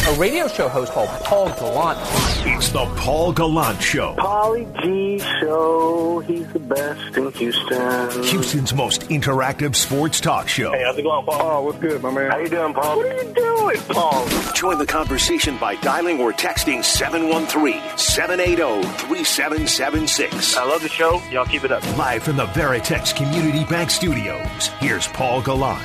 a radio show host called Paul Gallant. It's the Paul Gallant Show. Paulie G Show. He's the best in Houston. Houston's most interactive sports talk show. Hey, how's it going, Paul? Oh, what's good, my man? How you doing, Paul? What are you doing, Paul? Join the conversation by dialing or texting 713-780-3776. I love the show. Y'all keep it up. Live from the Veritex Community Bank Studios, here's Paul Gallant.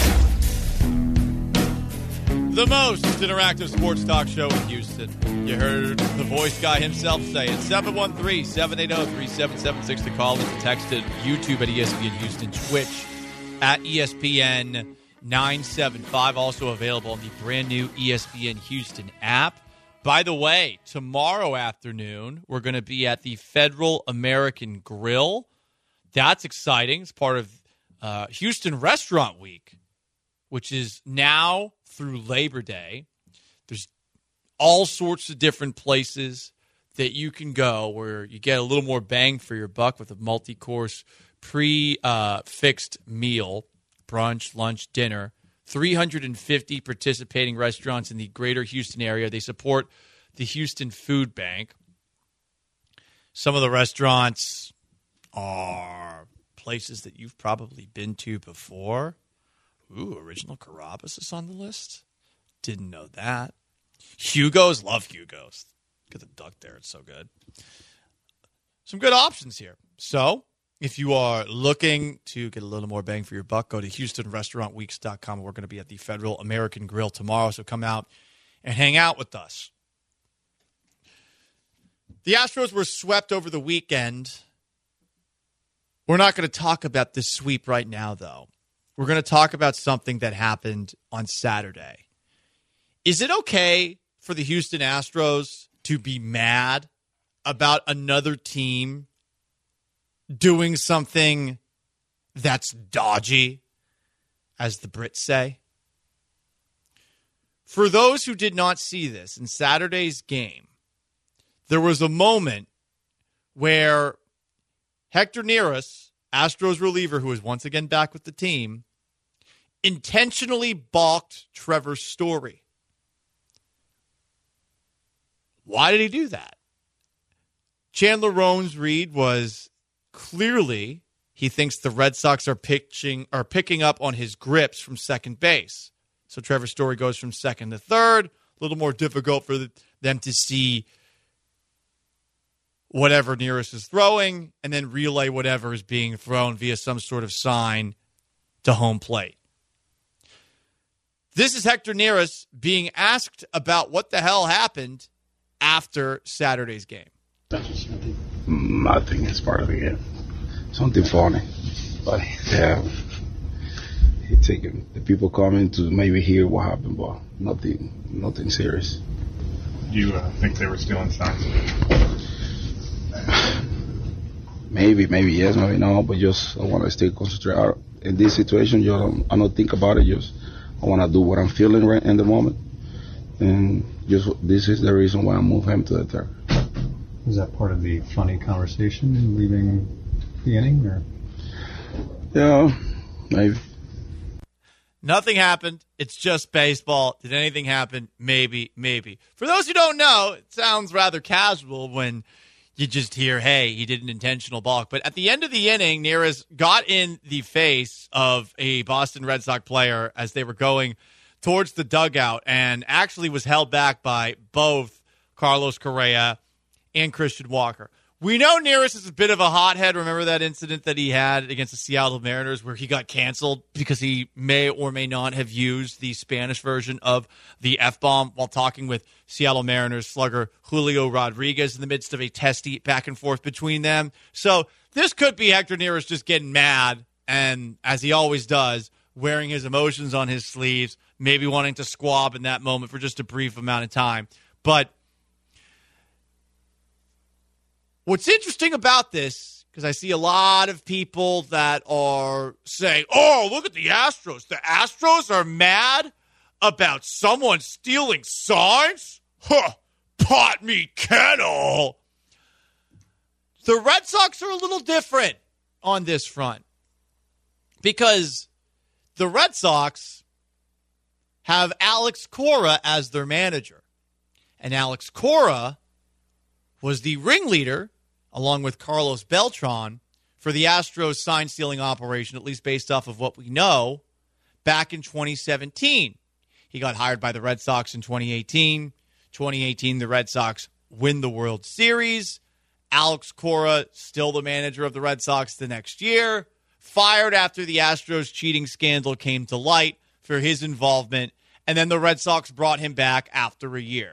The most interactive sports talk show in Houston. You heard the voice guy himself say it. 713-780-3776 to call and text it. YouTube at ESPN Houston. Twitch at ESPN 975. Also available on the brand new ESPN Houston app. By the way, tomorrow afternoon, we're going to be at the Federal American Grill. That's exciting. It's part of Houston Restaurant Week, which is now through Labor Day. There's all sorts of different places that you can go where you get a little more bang for your buck with a multi-course pre-fixed meal, brunch, lunch, dinner. 350 participating restaurants in the greater Houston area. They support the Houston Food Bank. Some of the restaurants are places that you've probably been to before. Ooh, Original Carrabba's is on the list. Didn't know that. Hugo's, love Hugo's. Get the duck there. It's so good. Some good options here. So if you are looking to get a little more bang for your buck, go to HoustonRestaurantWeeks.com. We're going to be at the Federal American Grill tomorrow, so come out and hang out with us. The Astros were swept over the weekend. We're not going to talk about this sweep right now, though. We're going to talk about something that happened on Saturday. Is it okay for the Houston Astros to be mad about another team doing something that's dodgy, as the Brits say? For those who did not see this, in Saturday's game, there was a moment where Hector Neris, Astros reliever who is once again back with the team, intentionally balked Trevor Story. Why did he do that? Chandler Rones-Reed was clearly, he thinks the Red Sox are picking up on his grips from second base. So Trevor Story goes from second to third. A little more difficult for them to see whatever Neris is throwing and then relay whatever is being thrown via some sort of sign to home plate. This is Hector Neris being asked about what the hell happened after Saturday's game. I think it's part of the game. Something funny. But yeah, the people coming to maybe hear what happened, but nothing serious. Do you think they were stealing signs? Maybe yes, maybe no, but just I want to stay concentrated. In this situation, I don't think about it, just I want to do what I'm feeling right in the moment. And just this is the reason why I moved him to the third. Was that part of the funny conversation in leaving the inning? Or? Yeah, maybe. Nothing happened. It's just baseball. Did anything happen? Maybe. For those who don't know, it sounds rather casual when you just hear, hey, he did an intentional balk. But at the end of the inning, Neris got in the face of a Boston Red Sox player as they were going towards the dugout and actually was held back by both Carlos Correa and Christian Walker. We know Neris is a bit of a hothead. Remember that incident that he had against the Seattle Mariners where he got canceled because he may or may not have used the Spanish version of the F-bomb while talking with Seattle Mariners slugger Julio Rodriguez in the midst of a testy back and forth between them. So this could be Hector Neris just getting mad and, as he always does, wearing his emotions on his sleeves, maybe wanting to squab in that moment for just a brief amount of time. But what's interesting about this, because I see a lot of people that are saying, oh, look at the Astros. The Astros are mad about someone stealing signs? Huh, pot me kettle. The Red Sox are a little different on this front because the Red Sox have Alex Cora as their manager. And Alex Cora was the ringleader, along with Carlos Beltran, for the Astros sign-stealing operation, at least based off of what we know, back in 2017. He got hired by the Red Sox in 2018. 2018, the Red Sox win the World Series. Alex Cora, still the manager of the Red Sox the next year, fired after the Astros cheating scandal came to light for his involvement, and then the Red Sox brought him back after a year.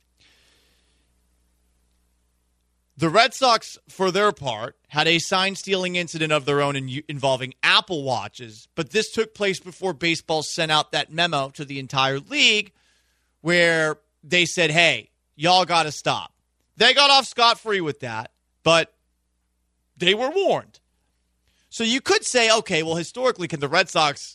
The Red Sox, for their part, had a sign-stealing incident of their own involving Apple Watches, but this took place before baseball sent out that memo to the entire league where they said, hey, y'all got to stop. They got off scot-free with that, but they were warned. So you could say, okay, well, historically, can the Red Sox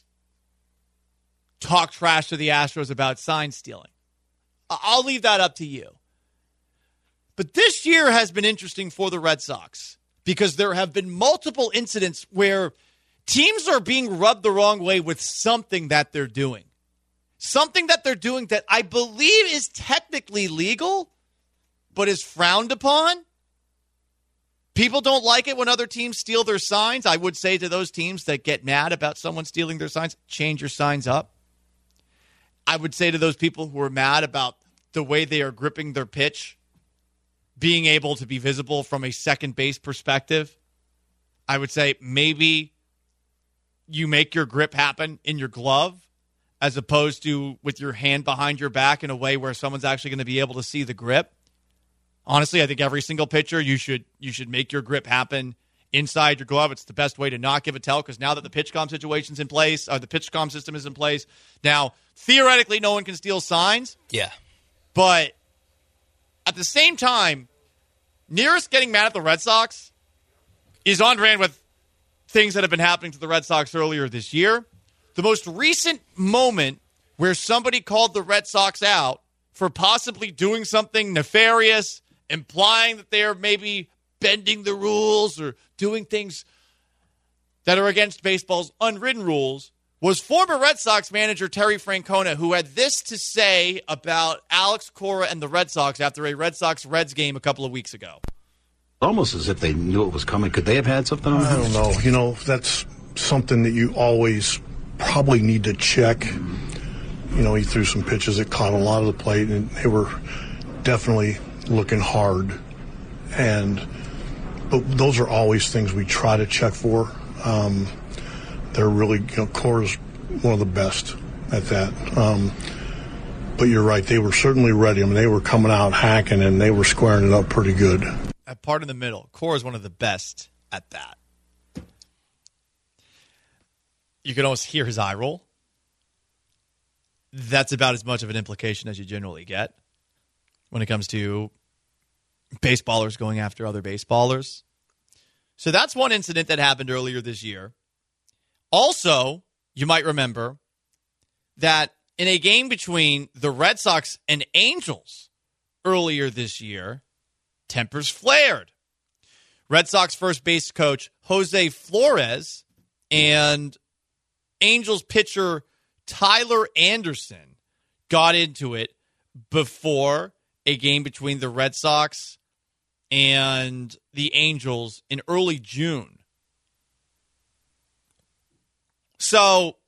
talk trash to the Astros about sign-stealing? I'll leave that up to you. But this year has been interesting for the Red Sox because there have been multiple incidents where teams are being rubbed the wrong way with something that they're doing. Something that they're doing that I believe is technically legal, but is frowned upon. People don't like it when other teams steal their signs. I would say to those teams that get mad about someone stealing their signs, change your signs up. I would say to those people who are mad about the way they are gripping their pitch, being able to be visible from a second base perspective, I would say maybe you make your grip happen in your glove as opposed to with your hand behind your back in a way where someone's actually going to be able to see the grip. Honestly, I think every single pitcher, you should make your grip happen inside your glove. It's the best way to not give a tell because now that the PitchCom situation's in place, or the PitchCom system is in place, now theoretically no one can steal signs. Yeah. But at the same time, Nearest getting mad at the Red Sox is on brand with things that have been happening to the Red Sox earlier this year. The most recent moment where somebody called the Red Sox out for possibly doing something nefarious, implying that they're maybe bending the rules or doing things that are against baseball's unwritten rules, was former Red Sox manager Terry Francona, who had this to say about Alex Cora and the Red Sox after a Red Sox-Reds game a couple of weeks ago. Almost as if they knew it was coming. Could they have had something on that? I don't know. You know, that's something that you always probably need to check. You know, he threw some pitches that caught a lot of the plate, and they were definitely looking hard. But those are always things we try to check for. They're really, Cora's one of the best at that. But you're right, they were certainly ready. I mean, they were coming out hacking, and they were squaring it up pretty good. That part in the middle, Cora's one of the best at that. You can almost hear his eye roll. That's about as much of an implication as you generally get when it comes to baseballers going after other baseballers. So that's one incident that happened earlier this year. Also, you might remember that in a game between the Red Sox and Angels earlier this year, tempers flared. Red Sox first base coach Jose Flores and Angels pitcher Tyler Anderson got into it before a game between the Red Sox and the Angels in early June. So,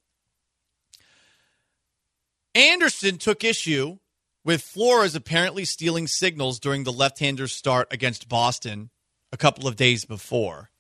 Anderson took issue with Flores apparently stealing signals during the left-hander's start against Boston a couple of days before.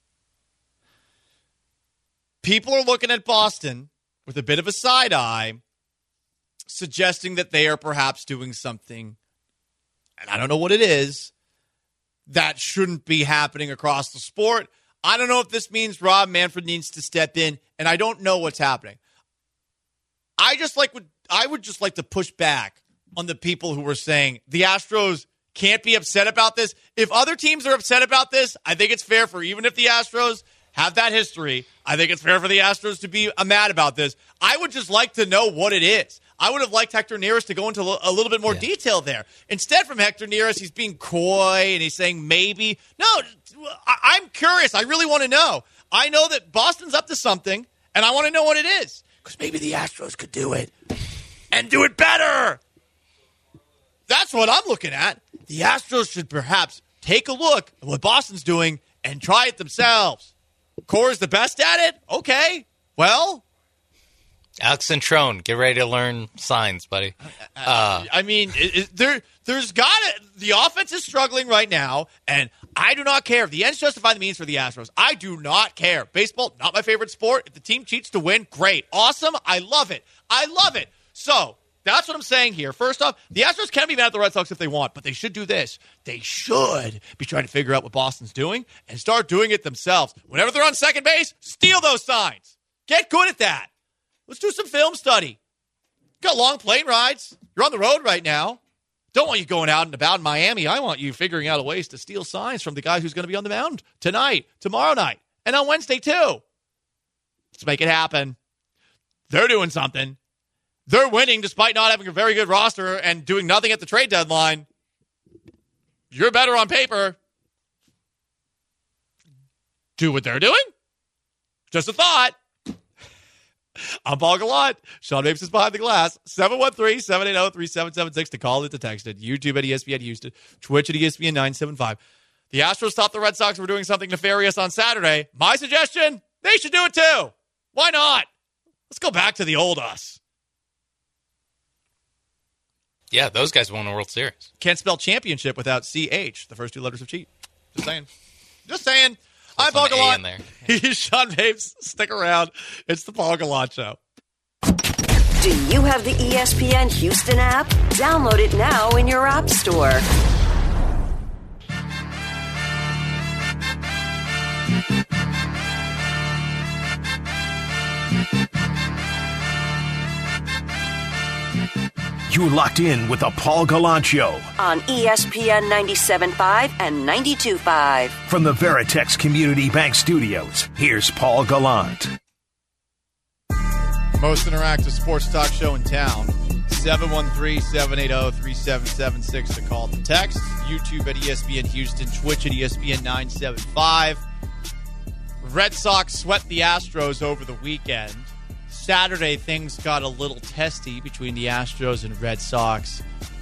People are looking at Boston with a bit of a side eye, suggesting that they are perhaps doing something, and I don't know what it is, that shouldn't be happening across the sport. I don't know if this means Rob Manfred needs to step in, and I don't know what's happening. I would just like to push back on the people who were saying the Astros can't be upset about this. If other teams are upset about this, I think it's fair for, even if the Astros have that history, I think it's fair for the Astros to be mad about this. I would just like to know what it is. I would have liked Hector Neris to go into a little bit more detail there. Instead, from Hector Neris, he's being coy and he's saying maybe. No, I'm curious. I really want to know. I know that Boston's up to something, and I want to know what it is. Because maybe the Astros could do it. and do it better. That's what I'm looking at. The Astros should perhaps take a look at what Boston's doing and try it themselves. Cora's the best at it? Okay. Well, Alex Centrone, get ready to learn signs, buddy. I mean, there's got it. The offense is struggling right now, and I do not care. If the ends justify the means for the Astros, I do not care. Baseball, not my favorite sport. If the team cheats to win, great. Awesome. I love it. I love it. So that's what I'm saying here. First off, the Astros can be mad at the Red Sox if they want, but they should do this. They should be trying to figure out what Boston's doing and start doing it themselves. Whenever they're on second base, steal those signs. Get good at that. Let's do some film study. Got long plane rides. You're on the road right now. Don't want you going out and about in Miami. I want you figuring out ways to steal signs from the guy who's going to be on the mound tonight, tomorrow night, and on Wednesday too. Let's make it happen. They're doing something. They're winning despite not having a very good roster and doing nothing at the trade deadline. You're better on paper. Do what they're doing? Just a thought. I'm Paul Gallant. Sean Mapes is behind the glass. 713-780-3776 to call it, to text it. YouTube at ESPN Houston. Twitch at ESPN 975. The Astros thought the Red Sox were doing something nefarious on Saturday. My suggestion, they should do it too. Why not? Let's go back to the old us. Yeah, those guys won the World Series. Can't spell championship without CH, the first two letters of cheat. Just saying. Just saying. I'm Paul Gallant. He's Sean Mapes. Stick around. It's the Paul Gallant Show. Do you have the ESPN Houston app? Download it now in your app store. You're locked in with the Paul Gallant Show on ESPN 97.5 and 92.5. From the Veritex Community Bank Studios, here's Paul Gallant. Most interactive sports talk show in town. 713-780-3776 to call the text. YouTube at ESPN Houston. Twitch at ESPN 975. Red Sox swept the Astros over the weekend. Saturday, things got a little testy between the Astros and Red Sox.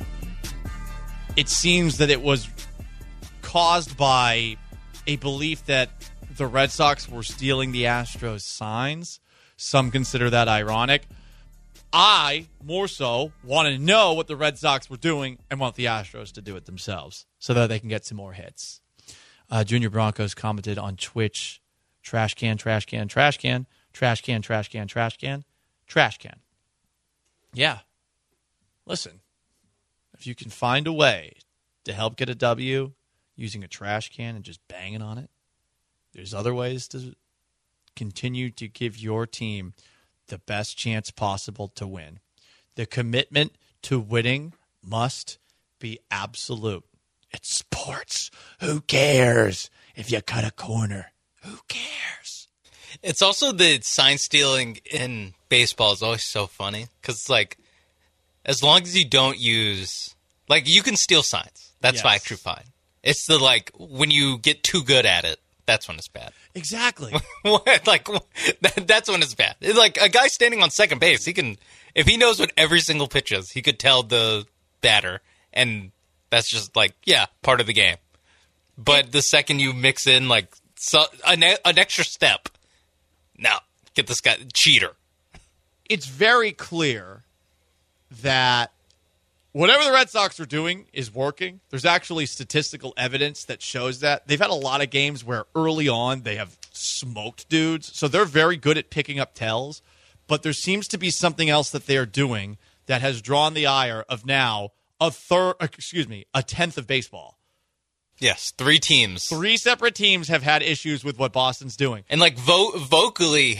It seems that it was caused by a belief that the Red Sox were stealing the Astros' signs. Some consider that ironic. I, more so, want to know what the Red Sox were doing and want the Astros to do it themselves so that they can get some more hits. Junior Broncos commented on Twitch, trash can, trash can, trash can. Trash can, trash can, trash can, trash can. Yeah. Listen, if you can find a way to help get a W using a trash can and just banging on it, there's other ways to continue to give your team the best chance possible to win. The commitment to winning must be absolute. It's sports. Who cares if you cut a corner? Who cares? It's also the sign stealing in baseball is always so funny because, like, as long as you don't use, like, you can steal signs. That's actually fine. It's the, like, when you get too good at it, that's when it's bad. Exactly. Like, that's when it's bad. It's like a guy standing on second base, he can, if he knows what every single pitch is, he could tell the batter, and that's just like, yeah, part of the game. But the second you mix in, like, an extra step, now, get this guy, cheater. It's very clear that whatever the Red Sox are doing is working. There's actually statistical evidence that shows that. They've had a lot of games where early on they have smoked dudes, so they're very good at picking up tells. But there seems to be something else that they are doing that has drawn the ire of now a tenth of baseball. Yes, 3 teams. 3 separate teams have had issues with what Boston's doing. And, like, vocally,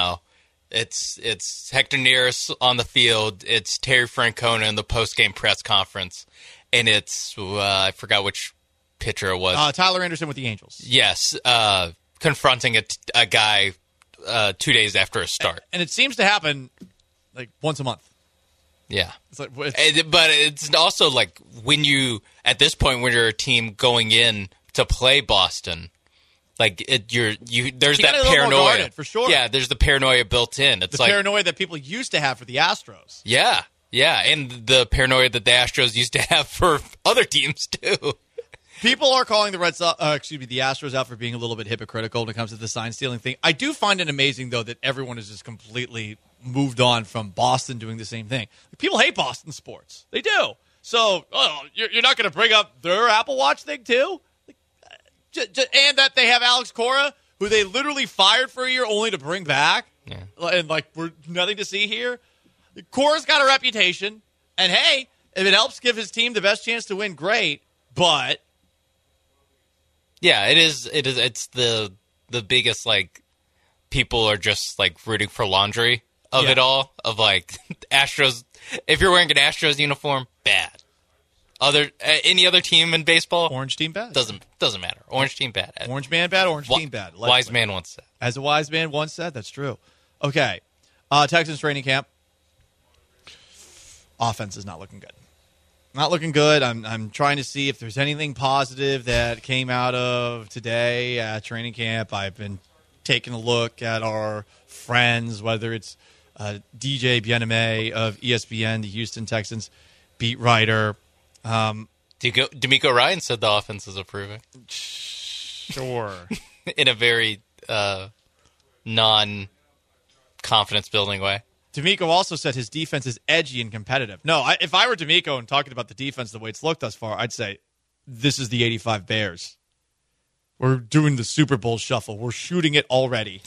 it's Hector Neris on the field, it's Terry Francona in the post-game press conference, and it's, I forgot which pitcher it was. Tyler Anderson with the Angels. Yes, confronting a guy 2 days after a start. And it seems to happen, like, once a month. Yeah. But it's also like when you, at this point, when you're a team going in to play Boston, like there's that paranoia. For sure. Yeah, there's the paranoia built in. It's the paranoia that people used to have for the Astros. Yeah. Yeah, and the paranoia that the Astros used to have for other teams, too. People are calling the Astros out for being a little bit hypocritical when it comes to the sign stealing thing. I do find it amazing, though, that everyone has just completely moved on from Boston doing the same thing. People hate Boston sports. They do. So, you're not going to bring up their Apple Watch thing, too? And that they have Alex Cora, who they literally fired for a year only to bring back. Yeah. And, we're nothing to see here. Cora's got a reputation. And, hey, if it helps give his team the best chance to win, great. But... yeah, it is. It's the biggest, people are just, rooting for laundry of it all. Of, Astros. If you're wearing an Astros uniform, bad. Any other team in baseball? Orange team bad. Doesn't matter. Orange team bad. Orange man bad, orange team bad. Wise man once said. As a wise man once said, that's true. Okay. Texans training camp. Offense is not looking good. Not looking good. I'm trying to see if there's anything positive that came out of today at training camp. I've been taking a look at our friends, whether it's DJ Bieneme of ESPN, the Houston Texans beat writer. D'Amico Ryan said the offense is improving. Sure. In a very non-confidence building way. D'Amico also said his defense is edgy and competitive. No, if I were D'Amico and talking about the defense the way it's looked thus far, I'd say this is the 85 Bears. We're doing the Super Bowl shuffle. We're shooting it already.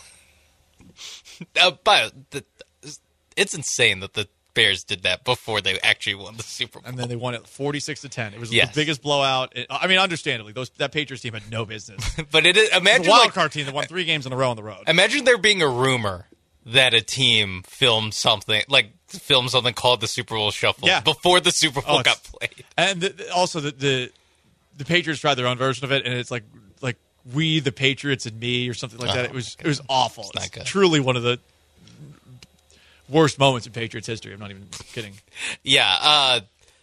But it's insane that the Bears did that before they actually won the Super Bowl. And then they won it 46-10. It was the biggest blowout. Understandably, that Patriots team had no business. But imagine a wild card team that won 3 games in a row on the road. Imagine there being a rumor that a team filmed something called the Super Bowl Shuffle before the Super Bowl got played. And also the Patriots tried their own version of it, and it's like We the Patriots and Me or something like that. It was awful. It's not good. Truly one of the worst moments in Patriots history. I'm not even kidding. Yeah,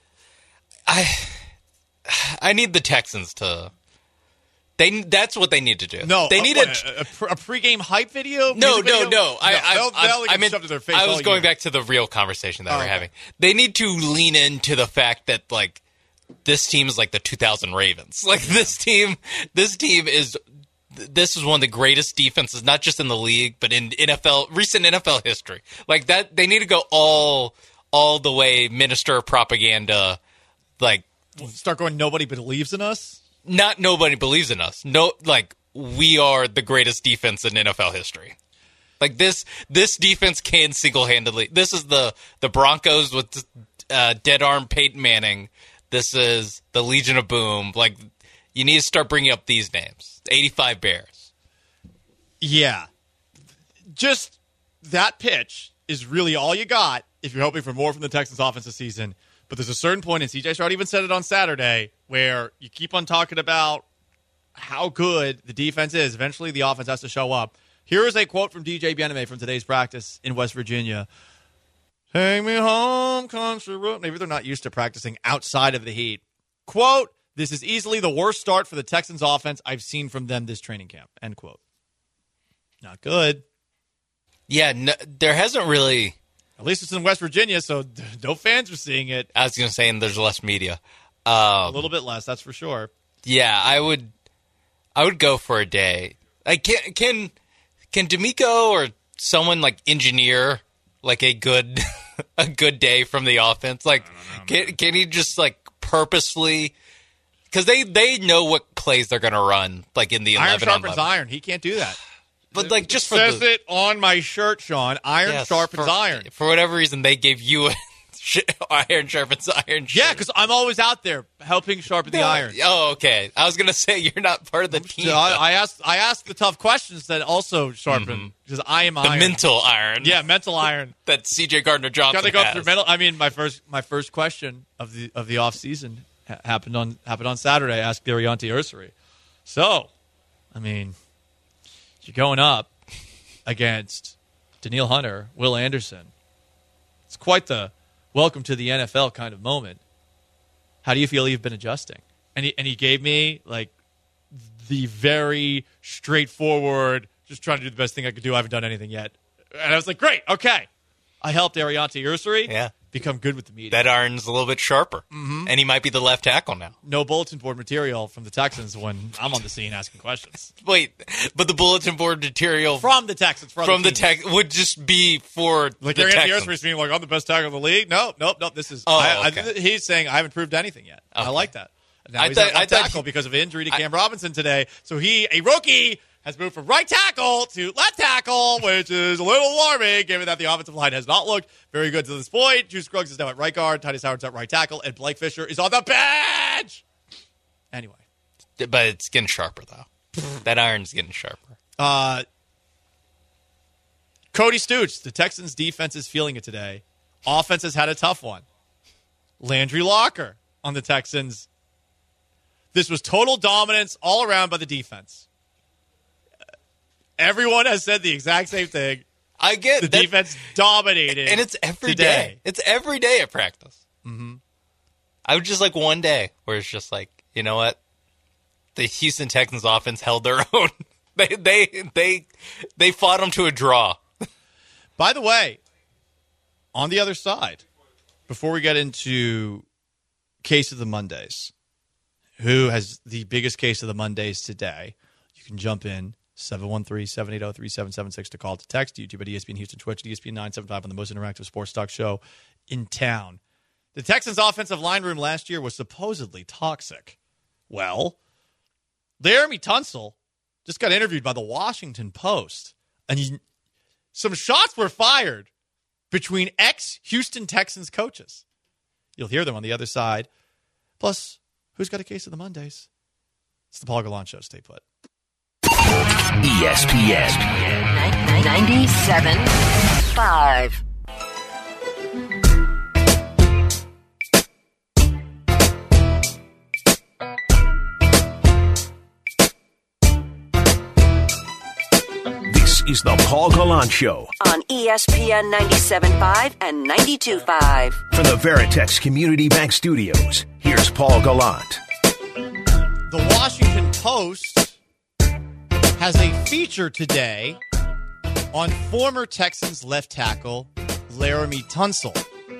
I need the Texans to. That's what they need to do. No, they need a pregame hype video. No. I was going back to the real conversation that we're having. They need to lean into the fact that this team is like the 2000 Ravens. This team is. This is one of the greatest defenses, not just in the league, but in recent NFL history. That, they need to go all the way minister propaganda. Start going. Nobody believes in us. Not nobody believes in us. No, we are the greatest defense in NFL history. This defense can single-handedly. This is the Broncos with dead arm Peyton Manning. This is the Legion of Boom. You need to start bringing up these names. 85 Bears. Yeah. Just that pitch is really all you got if you're hoping for more from the Texans offense this season. But there's a certain point, and C.J. Stroud even said it on Saturday, where you keep on talking about how good the defense is. Eventually, the offense has to show up. Here is a quote from DJ Bieneme from today's practice in West Virginia. Take me home, country road. Maybe they're not used to practicing outside of the heat. Quote, this is easily the worst start for the Texans offense I've seen from them this training camp. End quote. Not good. Yeah, no, there hasn't really... At least it's in West Virginia, so no fans are seeing it. I was going to say, and there's less media. A little bit less, that's for sure. Yeah, I would go for a day. Can D'Amico or someone engineer a good day from the offense? Can he just purposefully? Because they know what plays they're going to run. In the 11 iron sharpens iron. He can't do that. But just for says it on my shirt, Sean. Iron sharpens iron. For whatever reason, they gave you iron sharpens iron. Yeah, because I'm always out there helping sharpen the iron. Oh, okay. I was gonna say you're not part of the team. I asked the tough questions that also sharpen because I am iron. The mental iron. Yeah, mental iron that C.J. Gardner-Johnson got to go through mental. I mean, my first question of the off season happened on Saturday. I asked Arianti Ursary. So, I mean. You're going up against Danielle Hunter, Will Anderson. It's quite the welcome to the NFL kind of moment. How do you feel you've been adjusting? And he gave me the very straightforward, just trying to do the best thing I could do. I haven't done anything yet. And I was like, great, okay. I helped Ariante Ursary Yeah. become good with the media. That iron's a little bit sharper. And he might be the left tackle now. No bulletin board material from the Texans when I'm on the scene asking questions. Wait, but the bulletin board material From the Texans. from the tech would just be for Like the Ariante Texans. Ursary being like, I'm the best tackle in the league. Nope. This is. Okay. He's saying I haven't proved anything yet. I like that. Now I he's thought- at I left thought tackle he- because of injury to Cam Robinson today. So a rookie, has moved from right tackle to left tackle, which is a little alarming, given that the offensive line has not looked very good to this point. Juice Scruggs is now at right guard, Titus Howard's at right tackle, and Blake Fisher is on the bench. Anyway. But it's getting sharper, though. That iron's getting sharper. Cody Stooch, the Texans' defense is feeling it today. Offense has had a tough one. Landry Locker on the Texans. This was total dominance all around by the defense. Everyone has said the exact same thing. I get the that, defense dominated, and it's every today. day. It's every day at practice. Mm-hmm. I would just like one day where it's just like, you know what? The Houston Texans offense held their own. They fought them to a draw. By the way, on the other side, before we get into Case of the Mondays, who has the biggest case of the Mondays today, you can jump in 713-780-3776 to call, to text, YouTube at ESPN Houston, Twitch, ESPN 975 on the most interactive sports talk show in town. The Texans' offensive line room last year was supposedly toxic. Well, Laramie Tunsil just got interviewed by the Washington Post, and some shots were fired between ex-Houston Texans coaches. You'll hear them on the other side. Plus, who's got a case of the Mondays? It's the Paul Gallant Show. Stay put. ESPN 97.5. This is the Paul Gallant Show On ESPN 97.5 and 92.5. from the Veritex Community Bank Studios. Here's Paul Gallant. The Washington Post has a feature today on former Texans left tackle Laramie Tunsil.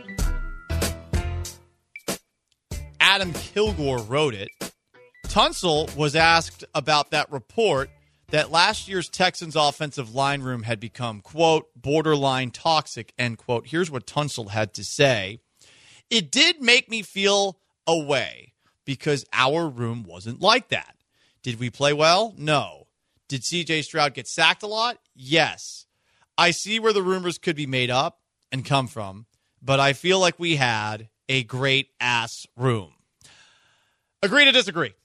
Adam Kilgore wrote it. Tunsil was asked about that report that last year's Texans offensive line room had become, quote, borderline toxic, end quote. Here's what Tunsil had to say. It did make me feel a way because our room wasn't like that. Did we play well? No. Did C.J. Stroud get sacked a lot? Yes. I see where the rumors could be made up and come from, but I feel like we had a great-ass room. Agree to disagree.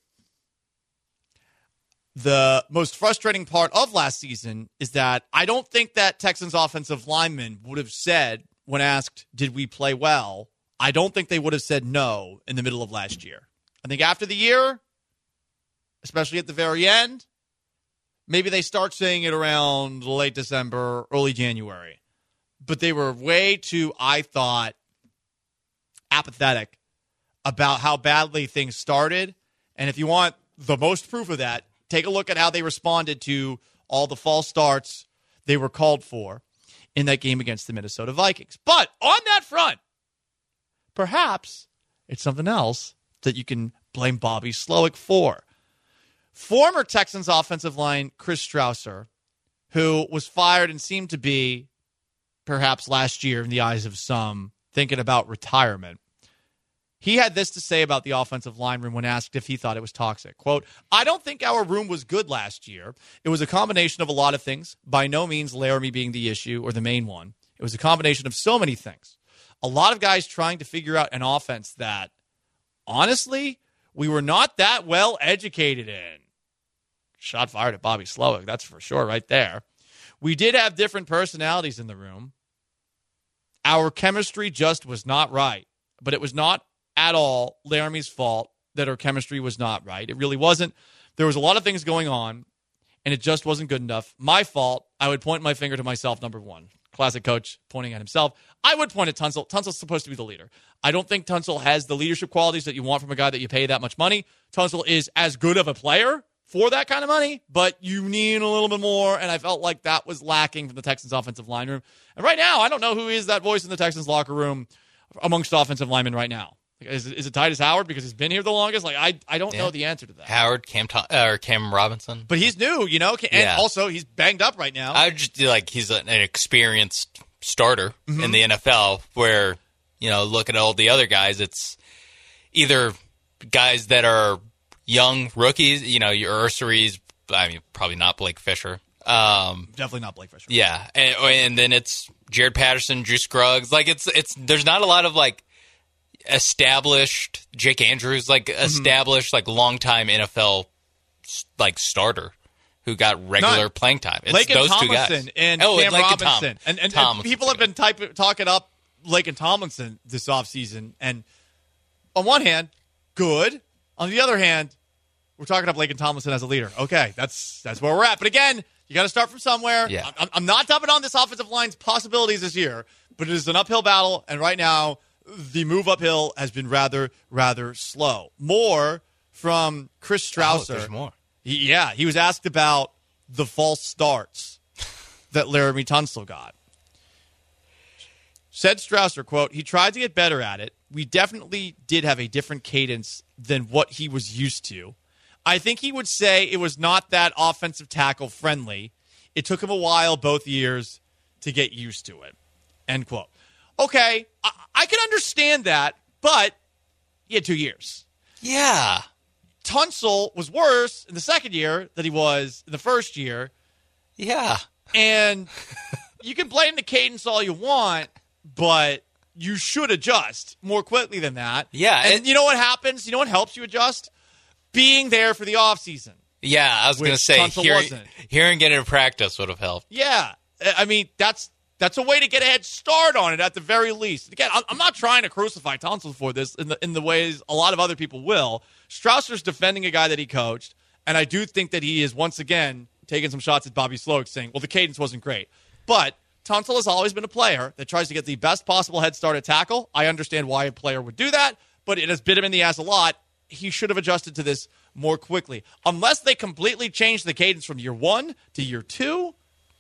The most frustrating part of last season is that I don't think that Texans offensive linemen would have said, when asked, did we play well, I don't think they would have said no in the middle of last year. I think after the year, especially at the very end, maybe they start saying it around late December, early January. But they were way too, I thought, apathetic about how badly things started. And if you want the most proof of that, take a look at how they responded to all the false starts they were called for in that game against the Minnesota Vikings. But on that front, perhaps it's something else that you can blame Bobby Slowick for. Former Texans offensive line Chris Strausser, who was fired and seemed to be, perhaps last year in the eyes of some, thinking about retirement. He had this to say about the offensive line room when asked if he thought it was toxic. Quote, I don't think our room was good last year. It was a combination of a lot of things. By no means Laramie being the issue or the main one. It was a combination of so many things. A lot of guys trying to figure out an offense that, honestly, we were not that well educated in. Shot fired at Bobby Slowick, that's for sure right there. We did have different personalities in the room. Our chemistry just was not right. But it was not at all Laramie's fault that our chemistry was not right. It really wasn't. There was a lot of things going on, and it just wasn't good enough. My fault. I would point my finger to myself, number one. Classic coach pointing at himself. I would point at Tunsil. Tunsil's supposed to be the leader. I don't think Tunsil has the leadership qualities that you want from a guy that you pay that much money. Tunsil is as good of a player, for that kind of money, but you need a little bit more, and I felt like that was lacking from the Texans' offensive line room. And right now, I don't know who is that voice in the Texans locker room amongst offensive linemen right now. Is it Titus Howard because he's been here the longest? Like I don't know the answer to that. Howard, Cam Robinson. But he's new, and also he's banged up right now. I would just like he's an experienced starter in the NFL where, look at all the other guys, it's either guys that are young rookies, your Urseries, probably not Blake Fisher. Definitely not Blake Fisher. Yeah. And then it's Jared Patterson, Drew Scruggs. Like it's there's not a lot of like established Jake Andrews, like established like longtime NFL like starter who got regular playing time. It's Laken those Tomlinson two guys. and Cam Robinson. And people have been talking up Laken Tomlinson this offseason. And on one hand, good. On the other hand, we're talking up Laken Tomlinson as a leader. Okay, that's where we're at. But again, you got to start from somewhere. Yeah. I'm not dumping on this offensive line's possibilities this year, but it is an uphill battle. And right now, the move uphill has been rather slow. More from Chris Strausser. There's more. He was asked about the false starts that Laremy Tunsil got. Said Strausser, quote, "He tried to get better at it. We definitely did have a different cadence than what he was used to. I think he would say it was not that offensive tackle friendly. It took him a while both years to get used to it." End quote. Okay, I can understand that, but he had 2 years. Yeah. Tunsil was worse in the second year than he was in the first year. Yeah. And you can blame the cadence all you want, but you should adjust more quickly than that. Yeah. And you know what happens? You know what helps you adjust? Being there for the offseason. Yeah, I was going to say, hearing it in practice would have helped. Yeah. I mean, that's a way to get a head start on it at the very least. Again, I'm not trying to crucify Tunsil for this in the ways a lot of other people will. Strausser's defending a guy that he coached, and I do think that he is once again taking some shots at Bobby Slowick, saying, well, the cadence wasn't great. But Tunsil has always been a player that tries to get the best possible head start at tackle. I understand why a player would do that, but it has bit him in the ass a lot. He should have adjusted to this more quickly. Unless they completely change the cadence from year 1 to year 2,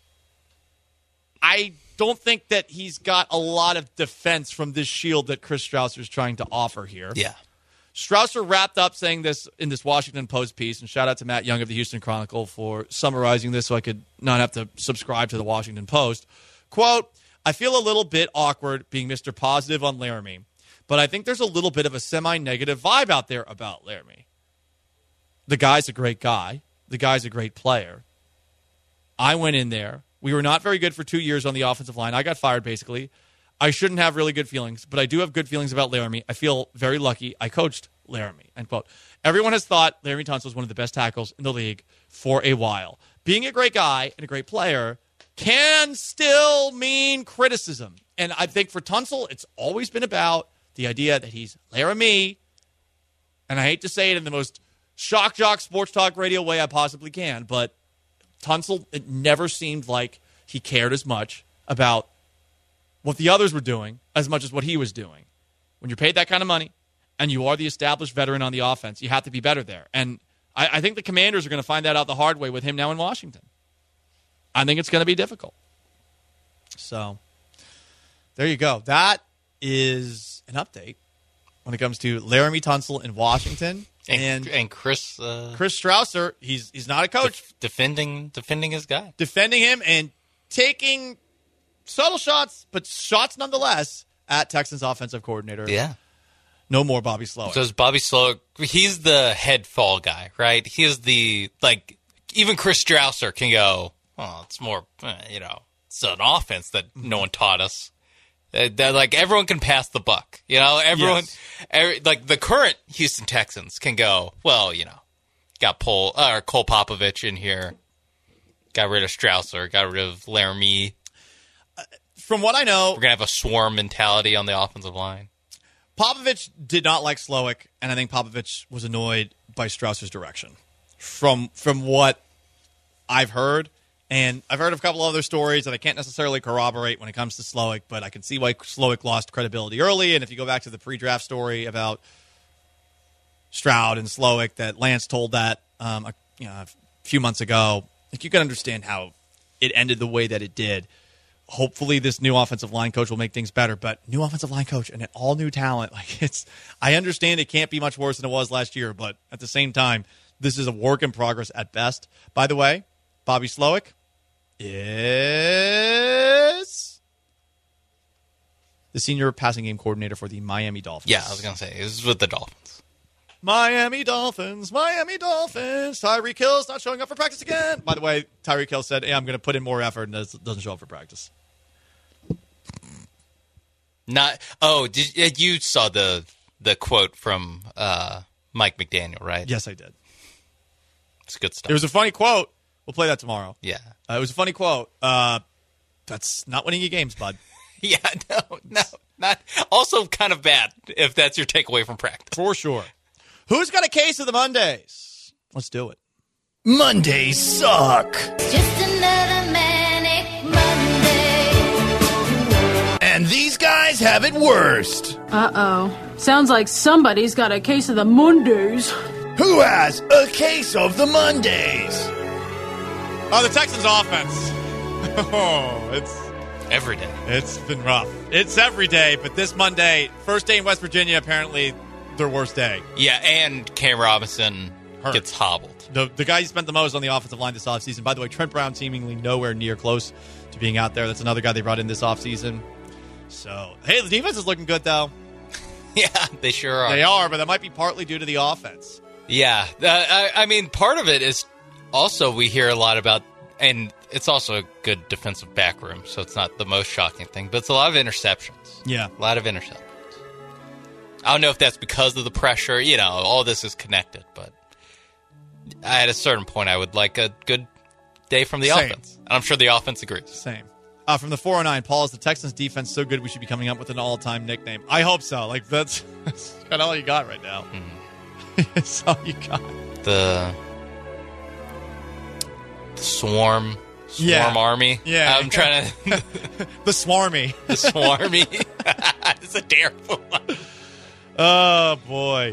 I don't think that he's got a lot of defense from this shield that Chris Strausser is trying to offer here. Yeah. Strausser wrapped up saying this in this Washington Post piece, and shout out to Matt Young of the Houston Chronicle for summarizing this so I could not have to subscribe to the Washington Post. Quote, "I feel a little bit awkward being Mr. Positive on Laremy, but I think there's a little bit of a semi-negative vibe out there about Laremy. The guy's a great guy. The guy's a great player. I went in there. We were not very good for 2 years on the offensive line. I got fired, basically. I shouldn't have really good feelings, but I do have good feelings about Laremy. I feel very lucky I coached Laremy." End quote. Everyone has thought Laremy Tunsil was one of the best tackles in the league for a while. Being a great guy and a great player can still mean criticism. And I think for Tunsil, it's always been about the idea that he's Laremy, and I hate to say it in the most shock jock sports talk radio way I possibly can, but Tunsil, it never seemed like he cared as much about what the others were doing as much as what he was doing. When you're paid that kind of money and you are the established veteran on the offense, you have to be better there. And I think the Commanders are going to find that out the hard way with him now in Washington. I think it's going to be difficult. So there you go. That is an update when it comes to Laremy Tunsil in Washington. And Chris Strausser, he's not a coach. Defending his guy. Defending him and taking subtle shots, but shots nonetheless, at Texans offensive coordinator. Yeah. No more Bobby Slowick. So is Bobby Slowick, he's the head fall guy, right? He is the, even Chris Strausser can go, oh, it's more, it's an offense that no one taught us. That everyone can pass the buck, Everyone, yes. The current Houston Texans can go. Well, got Cole Popovich in here, got rid of Strausser, got rid of Laremy. From what I know, we're gonna have a swarm mentality on the offensive line. Popovich did not like Slowick, and I think Popovich was annoyed by Strausser's direction. From what I've heard. And I've heard of a couple other stories that I can't necessarily corroborate when it comes to Slowick, but I can see why Slowick lost credibility early. And if you go back to the pre-draft story about Stroud and Slowick, that Lance told that a few months ago, like you can understand how it ended the way that it did. Hopefully this new offensive line coach will make things better, but new offensive line coach and all new talent, I understand it can't be much worse than it was last year, but at the same time, this is a work in progress at best. By the way, Bobby Slowick is the senior passing game coordinator for the Miami Dolphins. Yeah, I was going to say, it was with the Dolphins. Miami Dolphins. Tyreek Hill's not showing up for practice again. By the way, Tyreek Hill said, I'm going to put in more effort, and doesn't show up for practice. You saw the quote from Mike McDaniel, right? Yes, I did. It's good stuff. It was a funny quote. We'll play that tomorrow. Yeah. It was a funny quote. That's not winning you games, bud. Yeah, no. Not also kind of bad if that's your takeaway from practice. For sure. Who's got a case of the Mondays? Let's do it. Mondays suck. Just another manic Monday. And these guys have it worst. Uh-oh. Sounds like somebody's got a case of the Mondays. Who has a case of the Mondays? Oh, the Texans offense. It's every day. It's been rough. It's every day, but this Monday, first day in West Virginia, apparently their worst day. Yeah, and Cam Robinson gets hobbled. The guy who spent the most on the offensive line this offseason. By the way, Trent Brown seemingly nowhere near close to being out there. That's another guy they brought in this offseason. So, hey, the defense is looking good, though. Yeah, they sure are. They are, but that might be partly due to the offense. Yeah. I mean, part of it is also we hear a lot about, and it's also a good defensive back room, so it's not the most shocking thing, but it's a lot of interceptions. Yeah. A lot of interceptions. I don't know if that's because of the pressure. All this is connected, but at a certain point, I would like a good day from the offense. And I'm sure the offense agrees. Same. From the 409, Paul, is the Texans defense so good we should be coming up with an all-time nickname? I hope so. That's kind of all you got right now. That's all you got. The Swarm Army. Yeah. I'm trying to... The Swarmy. The Swarmy. It's a terrible one. Oh, boy.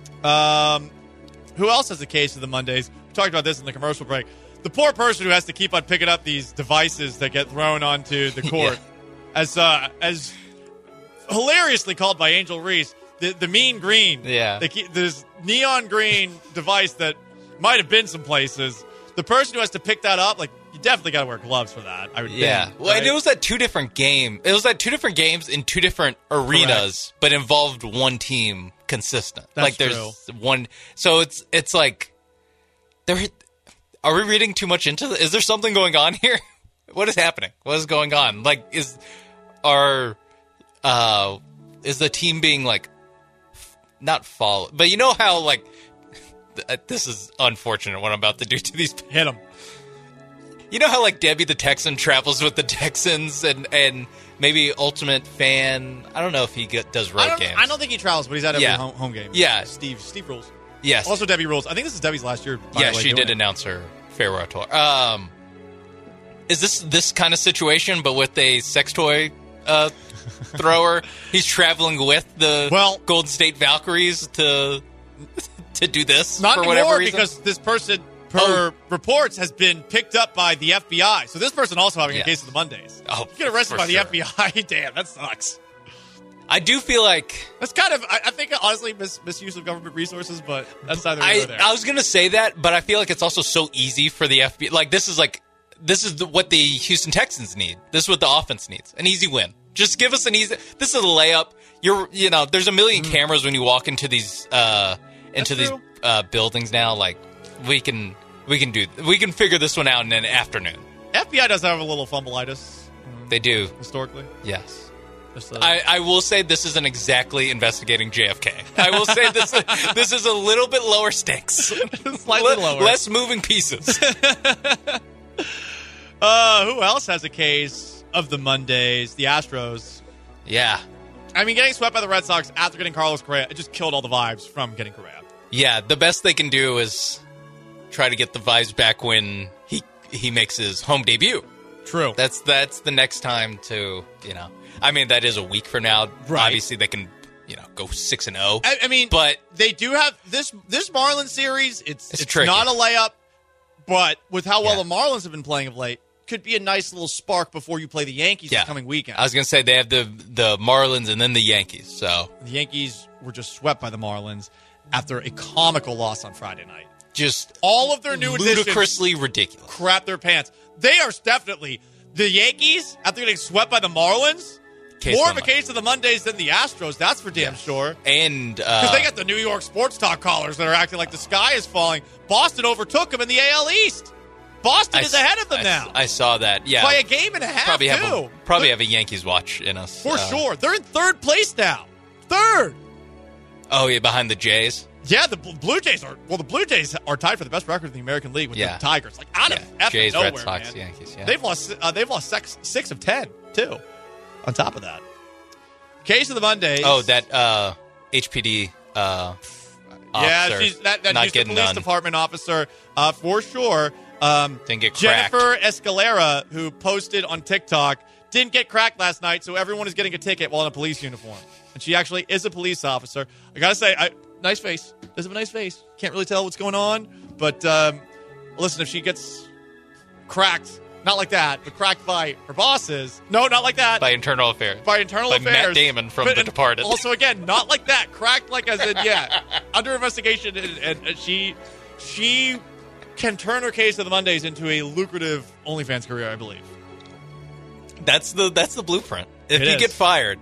Who else has a case of the Mondays? We talked about this in the commercial break. The poor person who has to keep on picking up these devices that get thrown onto the court. Yeah. As hilariously called by Angel Reese, the mean green. Yeah. This neon green device that might have been some places. The person who has to pick that up, you definitely got to wear gloves for that, I would think. Well, right? And it was at two different games. It was at two different games in two different arenas, but involved one team consistent. That's there's true. one. So it's like, are we reading too much into this? Is there something going on here? What is happening? What is going on? Is the team being not followed? But you know how this is unfortunate what I'm about to do to these. Hit them. You know how Debbie the Texan travels with the Texans and maybe Ultimate Fan. I don't know if he does road games. I don't think he travels, but he's at every home game. Yeah, Steve rules. Yes. Also, Debbie rules. I think this is Debbie's last year. Yeah, she did announce her farewell tour. Is this kind of situation, but with a sex toy thrower? He's traveling with the Golden State Valkyries to do this. Not for anymore, whatever reason? because this person, per reports, has been picked up by the FBI. So this person also having a case of the Mondays. Oh, get arrested by the FBI. Damn, that sucks. I do feel like that's kind of. I think honestly misuse of government resources, but that's neither here nor there. I was gonna say that, but I feel like it's also so easy for the FBI. This is what the Houston Texans need. This is what the offense needs. An easy win. Just give us an easy. This is a layup. There's a million cameras when you walk into these buildings now. We can figure this one out in an afternoon. FBI does have a little fumbleitis. They do historically. Yes. I will say this isn't exactly investigating JFK. I will say this is a little bit lower stakes. Slightly lower. Less moving pieces. Who else has a case of the Mondays? The Astros. Yeah. I mean, getting swept by the Red Sox after getting Carlos Correa, it just killed all the vibes from getting Correa. Yeah, the best they can do is try to get the vibes back when he makes his home debut. True. That's the next time to, I mean, that is a week from now. Right. Obviously, they can, go 6-0. I mean, but they do have this Marlins series. It's tricky. not a layup. But with how well the Marlins have been playing of late, could be a nice little spark before you play the Yankees this coming weekend. I was going to say they have the Marlins and then the Yankees. So the Yankees were just swept by the Marlins after a comical loss on Friday night. Just all of their new ludicrously ridiculous. Crap their pants. They are definitely the Yankees after getting swept by the Marlins. More of a case of the Mondays than the Astros. That's for damn sure. And because they got the New York sports talk callers that are acting like the sky is falling. Boston overtook them in the AL East. Boston is ahead of them now. I saw that. Yeah, by a game and a half. Probably have a Yankees watch in us for sure. They're in third place now. Third. Oh yeah, behind the Jays. Yeah, the Blue Jays are. Well, the Blue Jays are tied for the best record in the American League with the Tigers. Like out of effing Jays, nowhere, Red Sox, man. Yankees. Yeah. They've lost 6 of 10 too. On top of that, case of the Mondays. Oh, that HPD. Yeah, she's that Houston Police Department officer for sure. Didn't get cracked. Jennifer Escalera, who posted on TikTok, didn't get cracked last night, so everyone is getting a ticket while in a police uniform. And she actually is a police officer. I gotta say, nice face. Does have a nice face. Can't really tell what's going on, but listen, if she gets cracked, not like that, but cracked by her bosses. No, not like that. By Internal Affairs. By Internal Affairs. Matt Damon from The Departed. Also, again, not like that. Cracked like as in, under investigation, and she can turn her case of the Mondays into a lucrative OnlyFans career, I believe. That's the blueprint. If you get fired,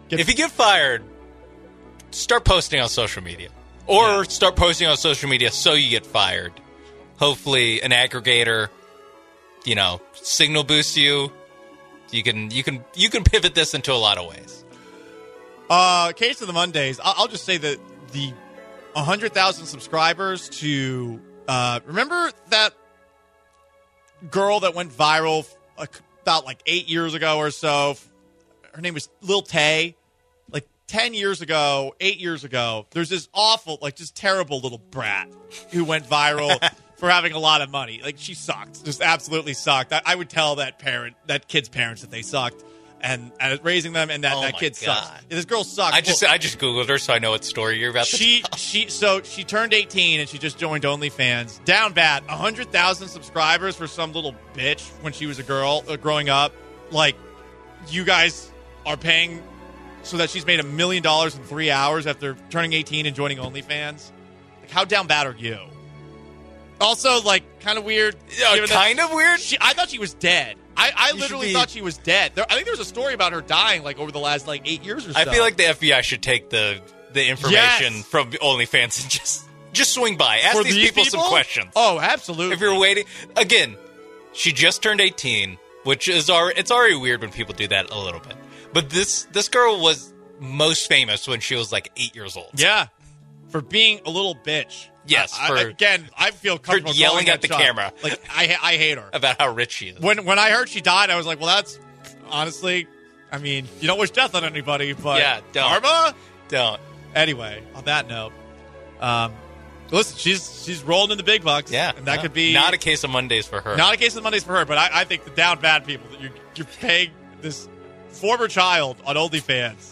start posting on social media. Or start posting on social media so you get fired. Hopefully an aggregator, signal boosts you. You can pivot this into a lot of ways. Case of the Mondays, I'll just say that the 100,000 subscribers to remember that girl that went viral about 8 years ago or so? Her name was Lil Tay. 10 years ago, 8 years ago, there's this awful, just terrible little brat who went viral for having a lot of money. She sucked. Just absolutely sucked. I would tell that kid's parents that they sucked and raising them and that kid sucks. Yeah, this girl sucked. I just Googled her so I know what story you're about to tell. She turned 18 and she just joined OnlyFans. Down bad. 100,000 subscribers for some little bitch when she was a girl growing up. You guys are paying so that she's made $1 million in 3 hours after turning 18 and joining OnlyFans. How down bad are you? Also, kind of weird. Kind of weird? I thought she was dead. I literally thought she was dead. I think there's a story about her dying over the last 8 years or so. I feel like the FBI should take the information from OnlyFans and just swing by. Ask these people some questions. Oh, absolutely. If you're waiting. Again, she just turned 18, which is it's already weird when people do that a little bit. But this girl was most famous when she was 8 years old. Yeah. For being a little bitch. Yes. I feel comfortable for yelling at the camera. I hate her. About how rich she is. When I heard she died, I was like, well, that's honestly, you don't wish death on anybody, but don't. Karma? Don't. Anyway, on that note, listen, she's rolling in the big bucks. Yeah. And that could be. Not a case of Mondays for her. Not a case of Mondays for her, but I think the down bad people that you're paying this former child on OnlyFans.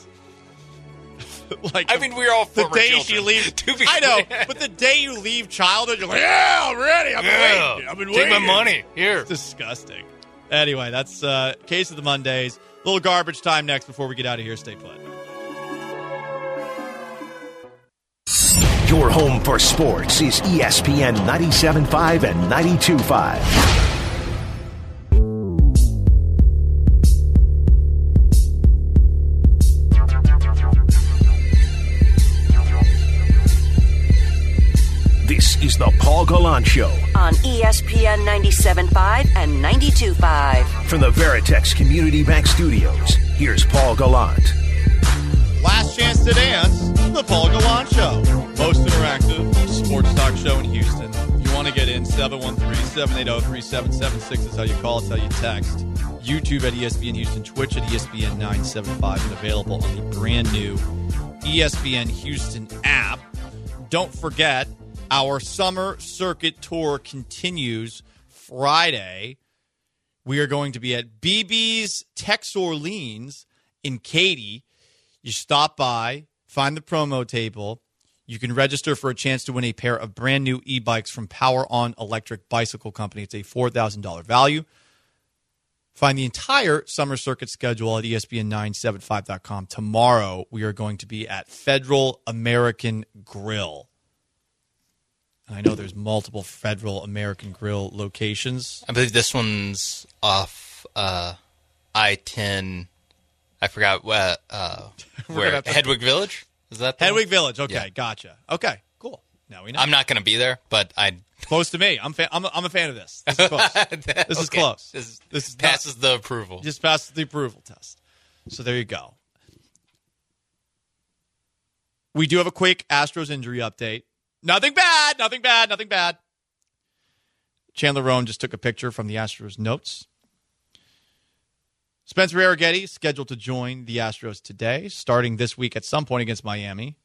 We're all former the day children. She leaves. I know, but the day you leave childhood, you're like, yeah, I'm ready. I've been waiting. Take my money. Here. It's disgusting. Anyway, that's Case of the Mondays. A little garbage time next before we get out of here. Stay put. Your home for sports is ESPN 97.5 and 92.5. This is the Paul Gallant Show on ESPN 97.5 and 92.5. From the Veritex Community Bank Studios, here's Paul Gallant. Last chance to dance, the Paul Gallant Show. Most interactive sports talk show in Houston. You want to get in, 713-780-3776 is how you call, it's how you text. YouTube at ESPN Houston, Twitch at ESPN 975, and available on the brand new ESPN Houston app. Don't forget, our summer circuit tour continues Friday. We are going to be at BB's Tex Orleans in Katy. You stop by, find the promo table. You can register for a chance to win a pair of brand new e-bikes from Power On Electric Bicycle Company. It's a $4,000 value. Find the entire summer circuit schedule at ESPN975.com. Tomorrow, we are going to be at Federal American Grill. I know there's multiple Federal American Grill locations. I believe this one's off I-10. I forgot where. Hedwig Village? Is that the Hedwig one? Village. Okay, Yeah. Gotcha. Okay, cool. Now we know. I'm not going to be there, but I. Close to me. I'm a fan of this. This is close. This is Okay. close. This is passes the approval. Just passes the approval test. So there you go. We do have a quick Astros injury update. Nothing bad. Nothing bad. Nothing bad. Chandler Roan just took a picture from the Astros notes. Spencer Arrighetti scheduled to join the Astros today, starting this week at some point against Miami.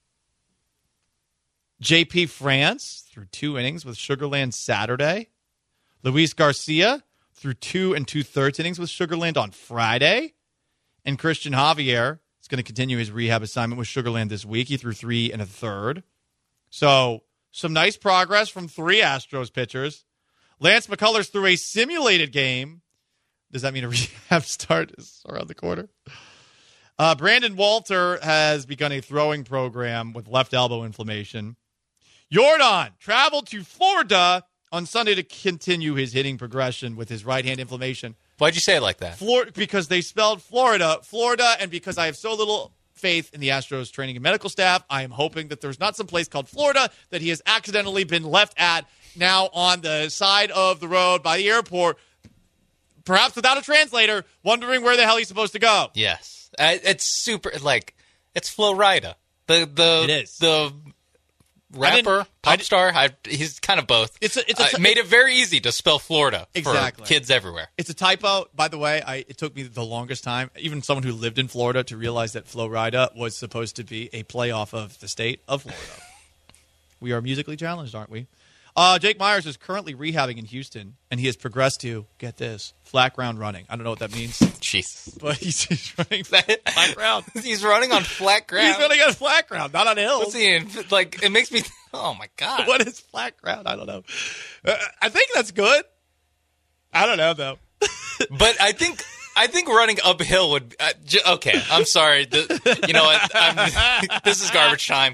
J.P. France threw 2 innings with Sugarland Saturday. Luis Garcia threw 2 2/3 innings with Sugarland on Friday. And Christian Javier is going to continue his rehab assignment with Sugarland this week. He threw 3 1/3. So some nice progress from 3 Astros pitchers. Lance McCullers threw a simulated game. Does that mean a rehab start is around the corner? Brandon Walter has begun a throwing program with left elbow inflammation. Jordan traveled to Florida on Sunday to continue his hitting progression with his right hand inflammation. Why'd you say it like that? Because they spelled Florida, and because I have so little faith in the Astros training and medical staff, I am hoping that there's not some place called Florida that he has accidentally been left at now on the side of the road by the airport, perhaps without a translator, wondering where the hell he's supposed to go. Yes. It's super, like, it's Florida. It is. The rapper, pop star, he's kind of both. It made it very easy to spell Florida for kids everywhere. It's a typo. By the way, it took me the longest time, even someone who lived in Florida, to realize that Florida was supposed to be a playoff of the state of Florida. We are musically challenged, aren't we? Jake Myers is currently rehabbing in Houston, and he has progressed to, get this, flat ground running. I don't know what that means. Jesus. But he's running flat ground. He's running on flat ground. He's running on flat ground, not on hills. What's he in? Like, it makes me, oh my God. What is flat ground? I don't know. I think that's good. I don't know, though. But I think running uphill would, okay, I'm sorry. You know what? This is garbage time.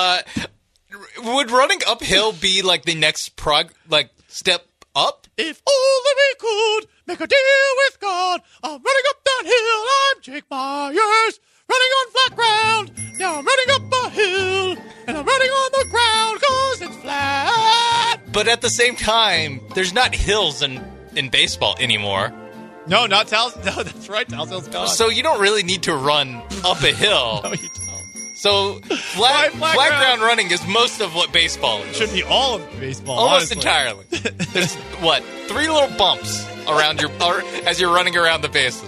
Would running uphill be like the next step up? If only we could make a deal with God. I'm running up that hill. I'm Jake Myers, running on flat ground. Now I'm running up a hill, and I'm running on the ground because it's flat. But at the same time, there's not hills in baseball anymore. No, not Tal's. No, that's right. Tal's Hill's gone. So you don't really need to run up a hill. No, you don't. So flat ground running is most of what baseball is. It should be all of baseball. Almost honestly. entirely. There's 3 little bumps around as you're running around the bases.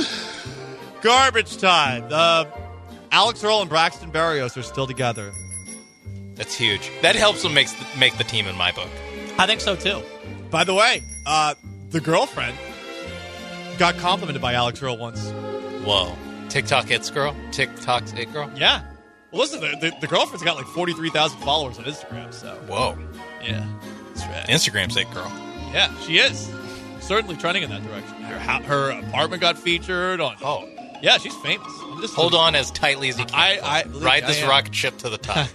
Garbage time. Alex Earl and Braxton Berrios are still together. That's huge. That helps them make the team in my book. I think so too. By the way, the girlfriend got complimented by Alex Earl once. Whoa. TikTok's it girl? Yeah. Well, listen, the girlfriend's got like 43,000 followers on Instagram, so. Whoa. Yeah. That's right. Instagram's it girl. Yeah, she is. Certainly trending in that direction. Her apartment got featured on. Oh. Yeah, she's famous. Hold on as tightly as you can. Ride this rocket ship to the top.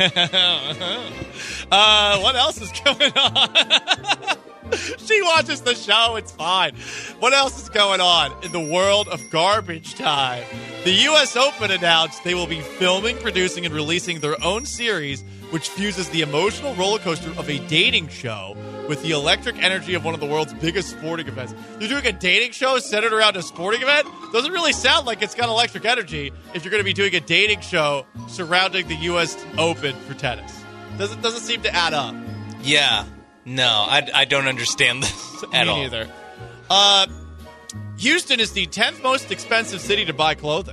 What else is going on? She watches the show. It's fine. What else is going on in the world of garbage time? The U.S. Open announced they will be filming, producing, and releasing their own series, which fuses the emotional roller coaster of a dating show with the electric energy of one of the world's biggest sporting events. You're doing a dating show centered around a sporting event? Doesn't really sound like it's got electric energy if you're going to be doing a dating show surrounding the U.S. Open for tennis. Doesn't seem to add up. Yeah. No, I don't understand this at all. Me neither. Houston is the 10th most expensive city to buy clothing.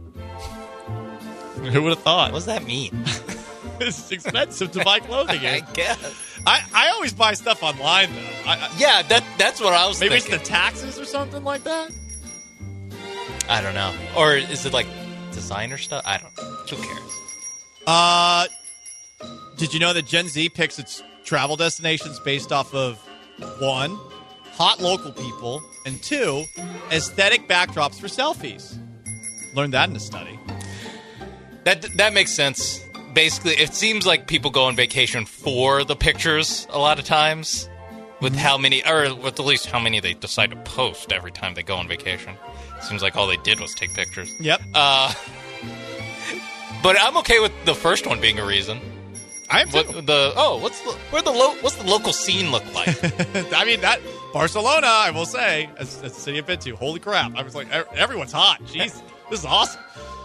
Who would have thought? What does that mean? It's expensive to buy clothing. I guess. I always buy stuff online, though. Yeah, that's what I was thinking. Maybe it's the taxes or something like that? I don't know. Or is it like designer stuff? I don't know. Who cares? Did you know that Gen Z picks its travel destinations based off of 1, hot local people, and 2, aesthetic backdrops for selfies? Learned that in a study. That makes sense. Basically, it seems like people go on vacation for the pictures a lot of times, with how many, or with at least how many they decide to post every time they go on vacation. Seems like all they did was take pictures. Yep. But I'm okay with the first one being a reason. I am too. What's the local scene look like? I mean, that Barcelona, I will say, as a city I've been to, holy crap! I was like, everyone's hot. Jeez, this is awesome.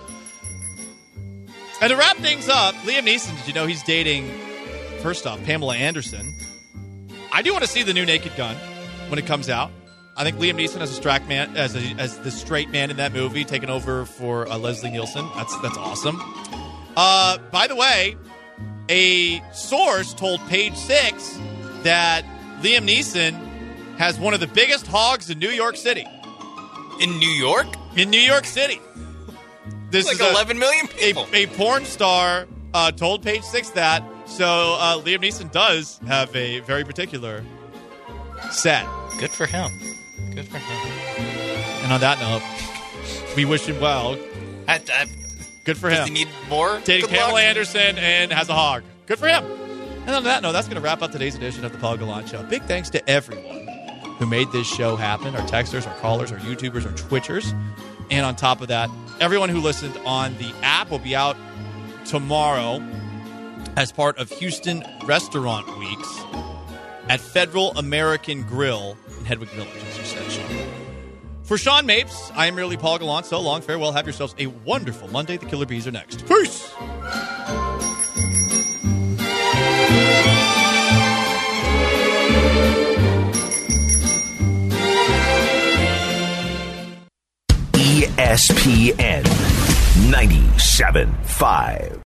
And to wrap things up, Liam Neeson, did you know he's dating, first off, Pamela Anderson? I do want to see the new Naked Gun when it comes out. I think Liam Neeson as the straight man in that movie, taking over for Leslie Nielsen. That's awesome. By the way, a source told Page Six that Liam Neeson has one of the biggest hogs in New York City. In New York? In New York City. This like is 11 million people. A porn star told Page Six that. So Liam Neeson does have a very particular set. Good for him. Good for him. And on that note, we wish him well. Good for him. Does he need more? Dating Good Pamela luck. Anderson and has a hog. Good for him. And on that note, that's going to wrap up today's edition of the Paul Gallant Show. Big thanks to everyone who made this show happen. Our texters, our callers, our YouTubers, our Twitchers. And on top of that, everyone who listened on the app will be out tomorrow as part of Houston Restaurant Weeks at Federal American Grill in Hedwig Village, as you said, Sean. For Sean Mapes, I am merely Paul Gallant. So long, farewell, have yourselves a wonderful Monday. The Killer Bees are next. Peace! ESPN 97.5.